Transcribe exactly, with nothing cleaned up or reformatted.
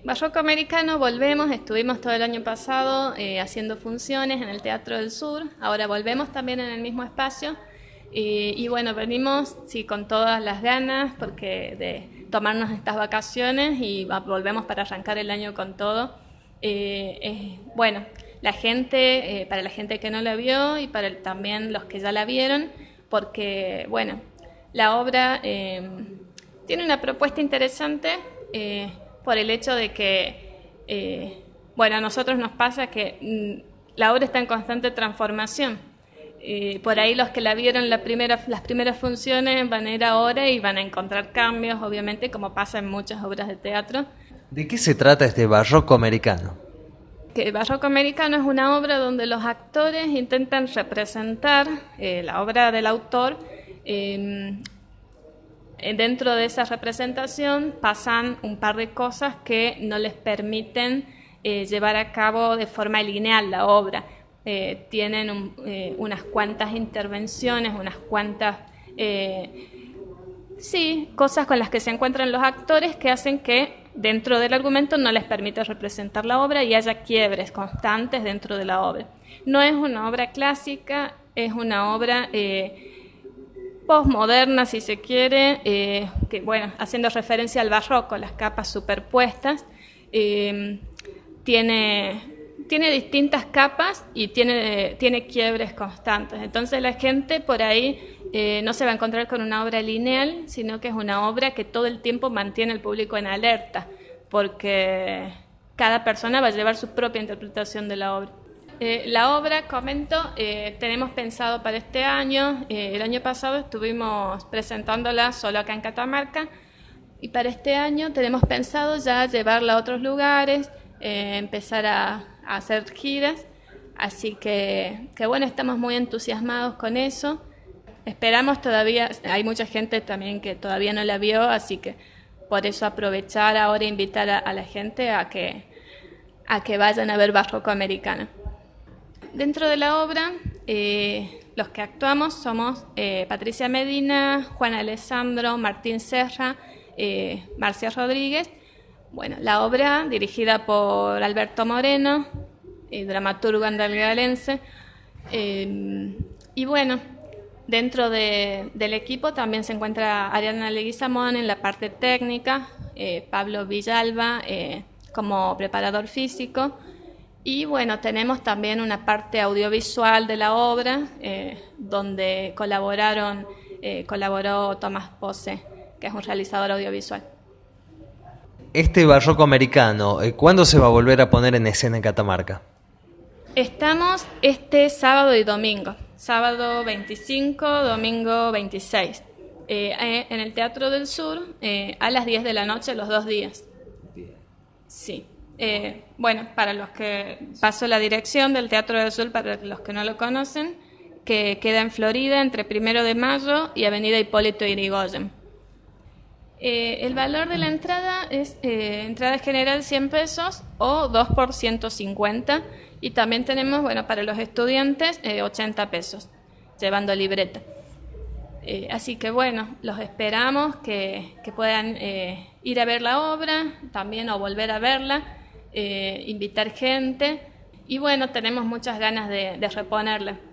Barroco Americano volvemos, estuvimos todo el año pasado eh, haciendo funciones en el Teatro del Sur, ahora volvemos también en el mismo espacio y, y bueno, venimos sí, con todas las ganas porque de tomarnos estas vacaciones y va, volvemos para arrancar el año con todo. Eh, eh, bueno, la gente, eh, para la gente que no la vio y para el, también los que ya la vieron, porque bueno, la obra eh, tiene una propuesta interesante. Eh, por el hecho de que, eh, bueno, a nosotros nos pasa que mm, la obra está en constante transformación. Eh, por ahí los que la vieron la primera, las primeras funciones van a ir ahora y van a encontrar cambios, obviamente, como pasa en muchas obras de teatro. ¿De qué se trata este Barroco Americano? Que el Barroco Americano es una obra donde los actores intentan representar eh, la obra del autor. Eh, Dentro de esa representación pasan un par de cosas que no les permiten eh, llevar a cabo de forma lineal la obra. Eh, tienen un, eh, unas cuantas intervenciones, unas cuantas eh, sí, cosas con las que se encuentran los actores que hacen que dentro del argumento no les permite representar la obra y haya quiebres constantes dentro de la obra. No es una obra clásica, es una obra Eh, postmoderna, si se quiere, eh, que bueno, haciendo referencia al barroco, las capas superpuestas, eh, tiene, tiene distintas capas y tiene, tiene quiebres constantes. Entonces la gente por ahí eh, no se va a encontrar con una obra lineal, sino que es una obra que todo el tiempo mantiene al público en alerta, porque cada persona va a llevar su propia interpretación de la obra. Eh, la obra, comento, eh, tenemos pensado para este año, eh, el año pasado estuvimos presentándola solo acá en Catamarca y para este año tenemos pensado ya llevarla a otros lugares, eh, empezar a, a hacer giras, así que, que bueno, estamos muy entusiasmados con eso. Esperamos todavía, hay mucha gente también que todavía no la vio, así que por eso aprovechar ahora e invitar a, a la gente a que, a que vayan a ver Barroco Americano. Dentro de la obra, eh, los que actuamos somos eh, Patricia Medina, Juan Alessandro, Martín Serra, eh, Marcia Rodríguez. Bueno, la obra dirigida por Alberto Moreno, eh, dramaturgo andalgalense. Eh, y bueno, dentro de, del equipo también se encuentra Ariana Leguizamón en la parte técnica, eh, Pablo Villalba eh, como preparador físico. Y bueno, tenemos también una parte audiovisual de la obra, eh, donde colaboraron, eh, colaboró Tomás Pose, que es un realizador audiovisual. Este Barroco Americano, ¿cuándo se va a volver a poner en escena en Catamarca? Estamos este sábado y domingo, sábado veinticinco, domingo veintiséis, eh, en el Teatro del Sur, eh, a las diez de la noche los dos días. Sí. Eh, bueno, para los que paso la dirección del Teatro del Sur, para los que no lo conocen, que queda en Florida entre Primero de Mayo y Avenida Hipólito Yrigoyen. Eh, el valor de la entrada es eh, entrada general cien pesos o dos por ciento cincuenta y también tenemos, bueno, para los estudiantes eh, ochenta pesos, llevando libreta. Eh, así que bueno, los esperamos que, que puedan eh, ir a ver la obra también o volver a verla. Eh, invitar gente y bueno, tenemos muchas ganas de, de reponerla.